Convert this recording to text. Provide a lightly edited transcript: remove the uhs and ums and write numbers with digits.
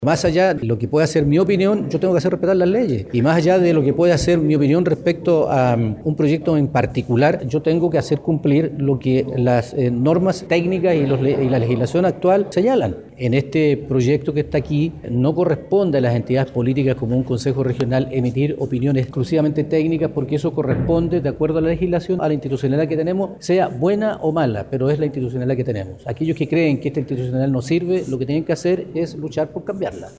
Más allá de lo que pueda ser mi opinión, yo tengo que hacer respetar las leyes. Y más allá de lo que pueda ser mi opinión respecto a un proyecto en particular, yo tengo que hacer cumplir lo que las normas técnicas y la legislación actual señalan. En este proyecto que está aquí, no corresponde a las entidades políticas como un consejo regional emitir opiniones exclusivamente técnicas, porque eso corresponde, de acuerdo a la legislación, a la institucionalidad que tenemos, sea buena o mala, pero es la institucionalidad que tenemos. Aquellos que creen que esta institucionalidad no sirve, lo que tienen que hacer es luchar por cambiarla.